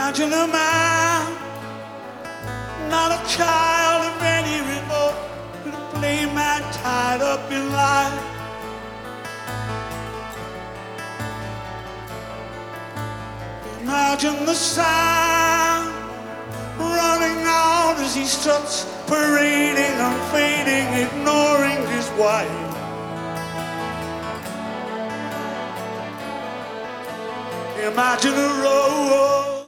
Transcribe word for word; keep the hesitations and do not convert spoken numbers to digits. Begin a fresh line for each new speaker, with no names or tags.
Imagine a man, not a child of any revolt, but a plain man tied up in life. Imagine the sound running out as he struts, parading and fading, ignoring his wife. Imagine a road